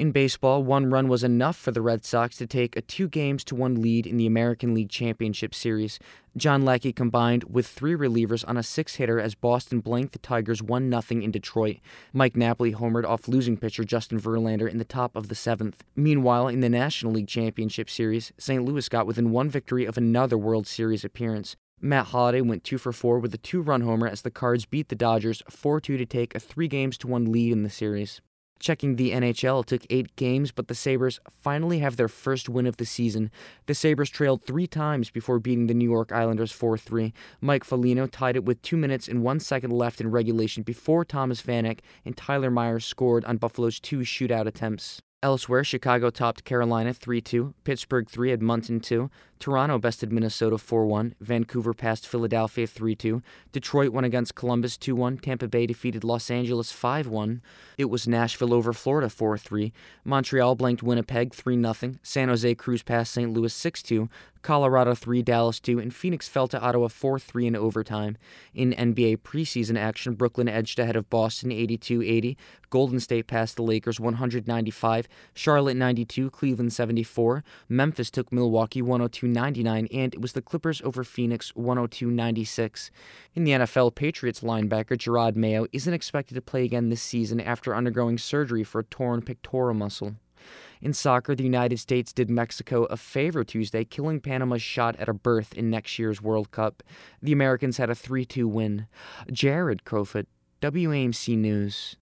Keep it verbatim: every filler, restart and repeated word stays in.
In baseball, one run was enough for the Red Sox to take a two games to one lead in the American League Championship Series. John Lackey combined with three relievers on a six-hitter as Boston blanked the Tigers one nothing in Detroit. Mike Napoli homered off losing pitcher Justin Verlander in the top of the seventh. Meanwhile, in the National League Championship Series, Saint Louis got within one victory of another World Series appearance. Matt Holliday went two for four with a two-run homer as the Cards beat the Dodgers four two to take a three games to one lead in the series. Checking the N H L, it took eight games, but the Sabres finally have their first win of the season. The Sabres trailed three times before beating the New York Islanders four three. Mike Foligno tied it with two minutes and one second left in regulation before Thomas Vanek and Tyler Myers scored on Buffalo's two shootout attempts. Elsewhere, Chicago topped Carolina three two, Pittsburgh three, Edmonton two, Toronto bested Minnesota four one, Vancouver passed Philadelphia three two, Detroit won against Columbus two one, Tampa Bay defeated Los Angeles five one, it was Nashville over Florida four three, Montreal blanked Winnipeg three nothing, San Jose cruised past Saint Louis six two, Colorado three, Dallas two, and Phoenix fell to Ottawa four three in overtime. In N B A preseason action, Brooklyn edged ahead of Boston eighty-two eighty, Golden State passed the Lakers one ninety-five, Charlotte ninety-two, Cleveland seventy-four, Memphis took Milwaukee one oh two ninety-nine, and it was the Clippers over Phoenix one oh two ninety-six. In the N F L, Patriots linebacker Jerod Mayo isn't expected to play again this season after undergoing surgery for a torn pectoral muscle. In soccer, the United States did Mexico a favor Tuesday, killing Panama's shot at a berth in next year's World Cup. The Americans had a three two win. Jared Crowfoot, W A M C News.